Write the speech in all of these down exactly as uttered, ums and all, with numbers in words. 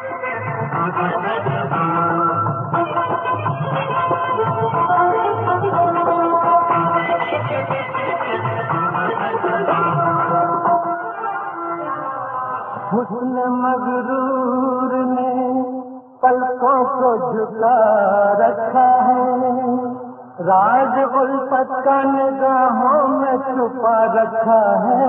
हुस्न मगरूर ने पलकों को झुका रखा है, राज उल्फत का निगाहों में छुपा रखा है।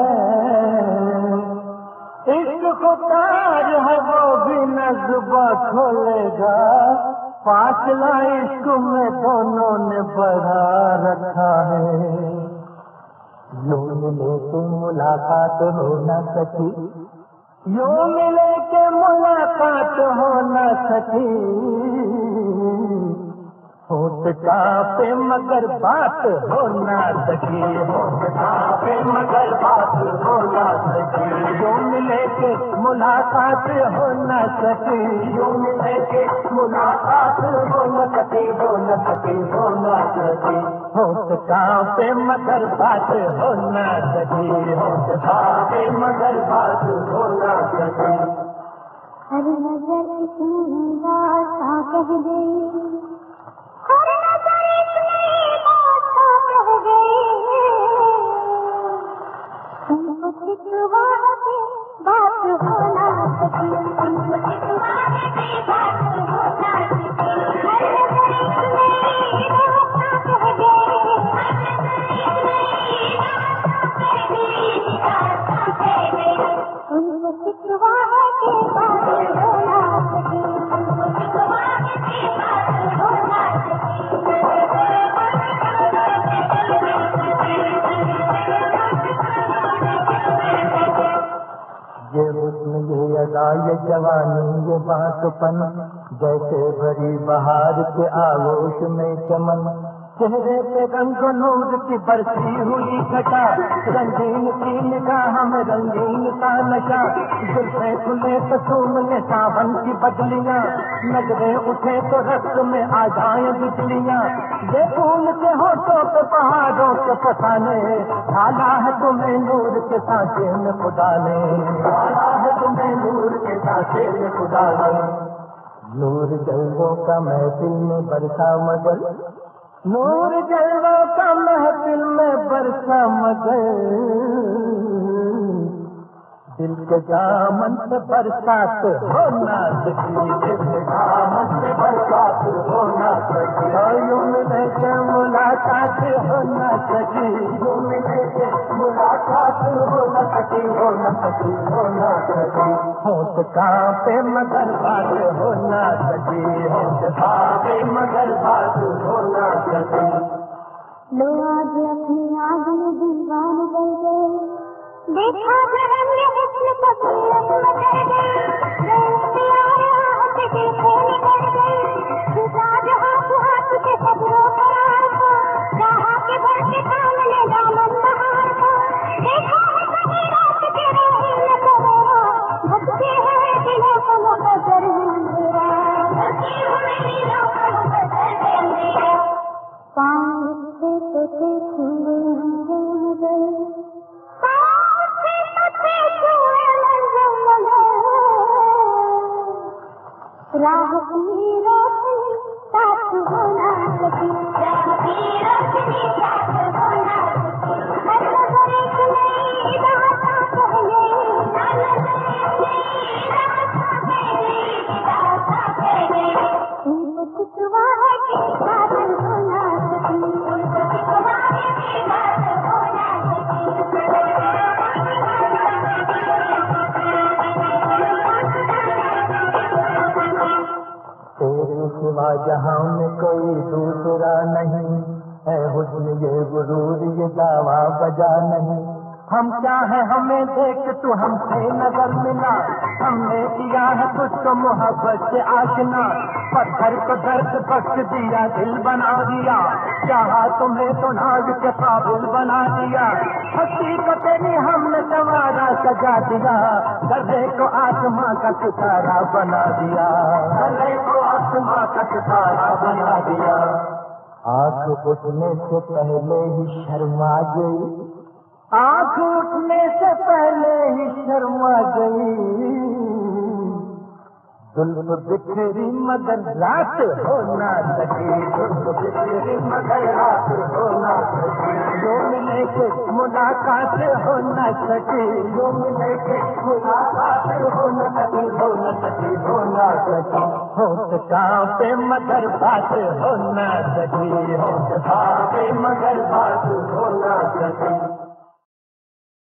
इश्क खुकार है वो भी न जुबां खोलेगा, फासला इश्क में दोनों ने बढ़ा रखा है। यूं मिले तो मुलाकात हो न सकी, यूं मिले के मुलाकात हो न सकी, होठ कांपे मगर बात हो न सकी, होठ कांपे मगर बात हो न सकी। यूं मिले के मुलाकात हो न सकी, यूं मिले के मुलाकात हो न सकी, हो न सकी, हो न सकी। होठ कांपे मगर बात हो न सकी, होठ कांपे मगर बात हो न सकी। हर नजर इतनी बात कह गई, हर नजर इतनी बात कह गई, तुमको सिखवा के बात हो ना सकी, तुमको सिखवा के बात हो ना सकी। हर नजर इतनी बात कह गई, तुमको सिखवा के बात हो ना सकी, तुमको सिखवा के बात हो ना सकी। ये हुस्न ये अदा ये जवानी ये बातपन, जैसे भरी बहार के आगोश में चमन। चेहरे पे रंग नूर की बरसी हुई घटा, रंगीन की निगाह में रंगीन का नशा। जुल्फे खुले तो झूमने सावन की बदलियां, नजरें उठे तो रक्त में आ जाए बिजलियां। ये फूल के होठों पे पहाड़ों के फसाने, ढाला है तुम्हें नूर के सांचे में खुदा ने, ढाला है तुम्हें नूर के सांचे में खुदा ने। नूर जल्दों का महफिल में बरसा मगर, नूर जलवा का महफिल में बरसा मगर, दिल के दामन से बरसात हो ना सकी, दिल के दामन से बरसात हो ना सकी। यूं मिले के मुलाकात हो ना सकी, यूं मिले के मुलाकात हो ना सकी, हो ना सकी, हो ना सकी। होठ कांपे मगर बात हो ना सकी, होठ कांपे मगर बात हो ना सकी। लो आज अपनी आग में दीवान बन गए, देखा जन्म ये हुस्न तबीयत में डर गई, प्यार हाथ दिल को निकल गई। खुदा जहाँ को हाथ के सब्रों करार को, चाहा के भर के सामने दामन बहार को। देखा है कहीं रात के राही में सवेरा, भटके हैं दिलों को मुकद्दर है अंधेरा, भटके हुए दिलों को मुकद्दर है अंधेरा। पाँव उठे तो थे छूए मंजिल मगर, राह की रोशनी साथ हो ना सकी, राह की रोशनी साथ हो ना सकी। हर नजर एक नई बात कह गई, हर नजर एक नई बात कह गई, बात कह गई। तुमको सिखवा है कि बात हो ना सकी, तुमको सिखवा है कि बात हो ना सकी। तेरे सिवा जहां में कोई दूसरा नहीं, है हुस्न ये गुरूर ये दावा बजा नहीं। हम क्या है हमें देख तू हमसे नजर मिला, हमने किया है तुझको मोहब्बत से आशना। पत्थर को दर्द बख्श दिया दिल बना दिया, चाहा तुम्हें तो नाज के काबिल बना दिया। हस्ती को तेरी हमने सवारा सजा दिया, गले को आसमां का सितारा बना दिया, गले को आसमां का सितारा बना दिया। आँख उठने से पहले ही शर्मा गई, आँख उठने से पहले ही शर्मा गई। जुल्फ बिखरी मगर रात हो ना सकी, जुल्फ बिखरी मगर रात हो ना सकी, जो मिले के मुलाकात हो ना सकी, जो मिले के मुलाकात हो न सकी, हो न सकी, हो ना सकी, होठ कांपे मगर बात हो ना सकी, होठ कांपे मगर बात हो ना सकी।